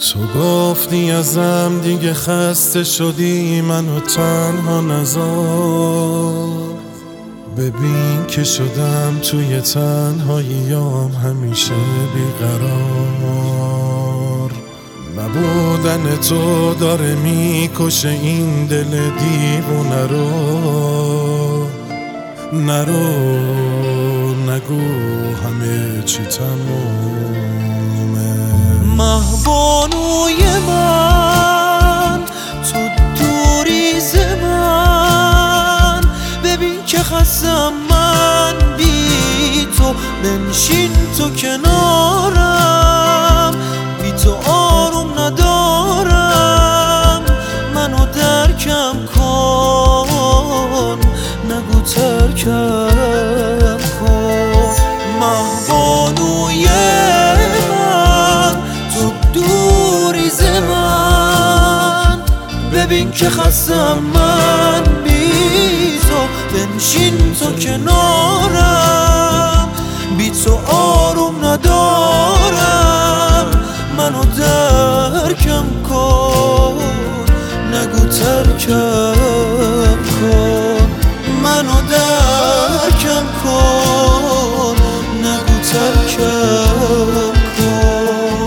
تو گفتی ازم دیگه خسته شدی، منو تنها نذار. ببین که شدم توی تنهاییام همیشه بیقرار. نبودن تو داره میکشه این دل دیوونه رو. نرو نگو همه چی تمومه. مهبانوی من تو دوری ز من، ببین که خستم من بی تو. بنشین تو کنارم، بی تو آروم ندارم. منو درکم کن، نگو ترکم کن. مهبانوی من تو دوری ز من، ببین که خستم من بی تو. بنشین تو کنارم، بی تو آروم ندارم. منو درکم کن، نگو ترکم کن. منو درکم کن، نگو ترکم کن.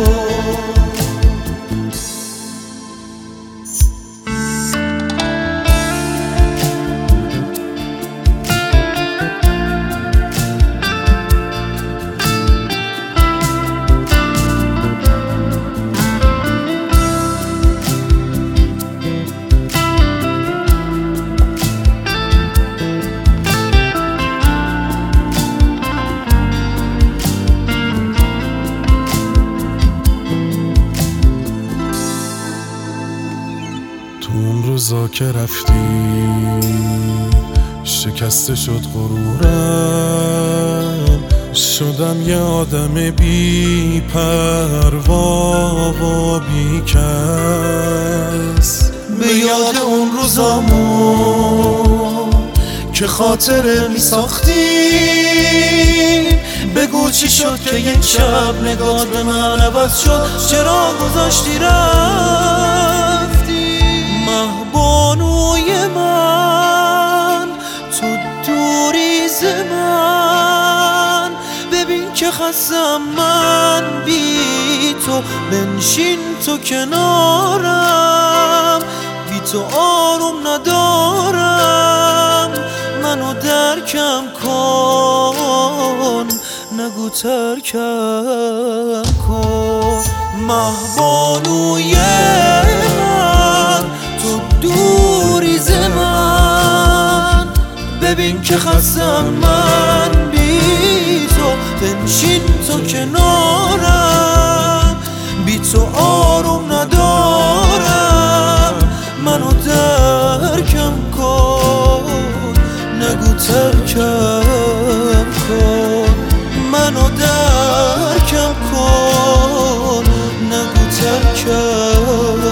اون روزا که رفتی شکسته شد غرورم. شدم یه آدم بی پروا و بی کس. به یاد اون روزامون که خاطره می ساختیم، بگو چی شد که یک شب نگات به من عوض شد. چرا گذاشتی رفتی؟ مهبانوی من تو دوری ز من، ببین که خستم من بی تو. بنشین تو کنارم، بی تو آروم ندارم. منو درکم کن، نگو ترکم کن. مهبانوی من تو دوری ز من، ببین که خستم من بی تو. بنشین تو کنارم، بی تو آروم ندارم. منو درکم کن، نگو ترکم کن. منو درکم کن، نگو ترکم